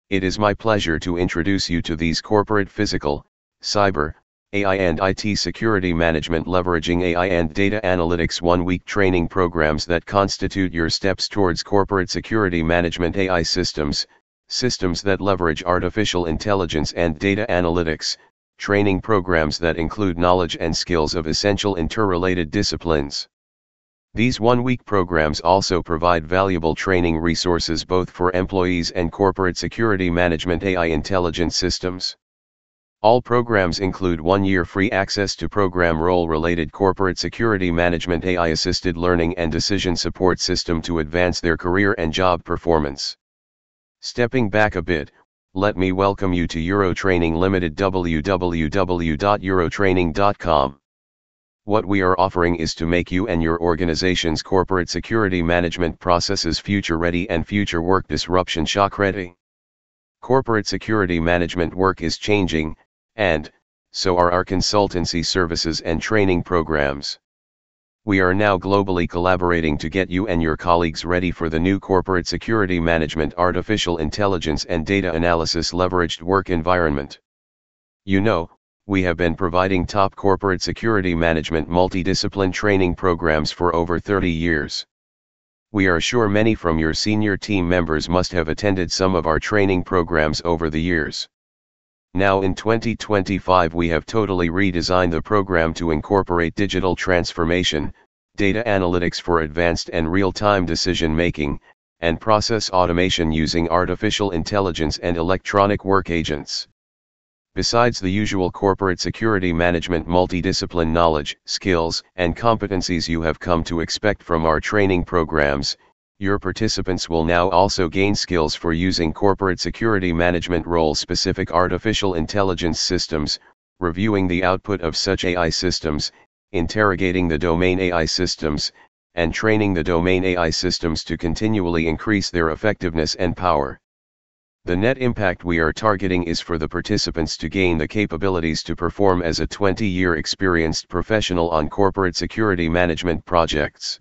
It is my pleasure to introduce you to these corporate physical, cyber, AI and IT security management leveraging AI and data analytics 1-week training programs that constitute your steps towards corporate security management AI systems that leverage artificial intelligence and data analytics, training programs that include knowledge and skills of essential interrelated disciplines. These 1-week programs also provide valuable training resources both for employees and corporate security management AI intelligence systems. All programs include 1-year free access to program role-related corporate security management AI-assisted learning and decision support system to advance their career and job performance. Stepping back a bit, let me welcome you to Eurotraining Limited www.eurotraining.com. What we are offering is to make you and your organization's corporate security management processes future-ready and future work disruption shock-ready. Corporate security management work is changing, and so are our consultancy services and training programs. We are now globally collaborating to get you and your colleagues ready for the new corporate security management artificial intelligence and data analysis leveraged work environment. You know, we have been providing top corporate security management multidiscipline training programs for over 30 years. We are sure many from your senior team members must have attended some of our training programs over the years. Now in 2025 we have totally redesigned the program to incorporate digital transformation, data analytics for advanced and real-time decision-making, and process automation using artificial intelligence and electronic work agents. Besides the usual corporate security management multidiscipline knowledge, skills, and competencies you have come to expect from our training programs, your participants will now also gain skills for using corporate security management role-specific artificial intelligence systems, reviewing the output of such AI systems, interrogating the domain AI systems, and training the domain AI systems to continually increase their effectiveness and power. The net impact we are targeting is for the participants to gain the capabilities to perform as a 20-year experienced professional on corporate security management projects.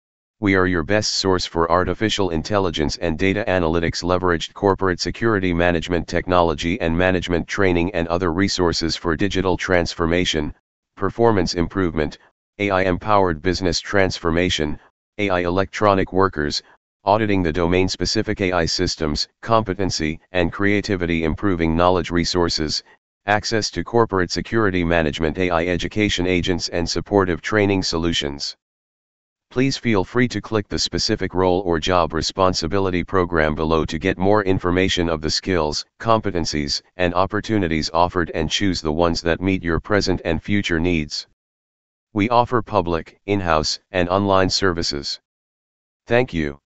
We are your best source for artificial intelligence and data analytics leveraged corporate security management technology and management training and other resources for digital transformation, performance improvement, AI-empowered business transformation, AI electronic workers, auditing the domain-specific AI systems, competency and creativity improving knowledge resources, access to corporate security management AI education agents and supportive training solutions. Please feel free to click the specific role or job responsibility program below to get more information of the skills, competencies, and opportunities offered and choose the ones that meet your present and future needs. We offer public, in-house, and online services. Thank you.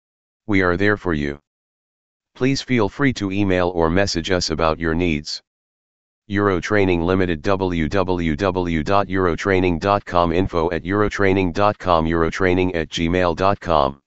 We are there for you. Please feel free to email or message us about your needs. Eurotraining Limited www.eurotraining.com info@eurotraining.com eurotraining@gmail.com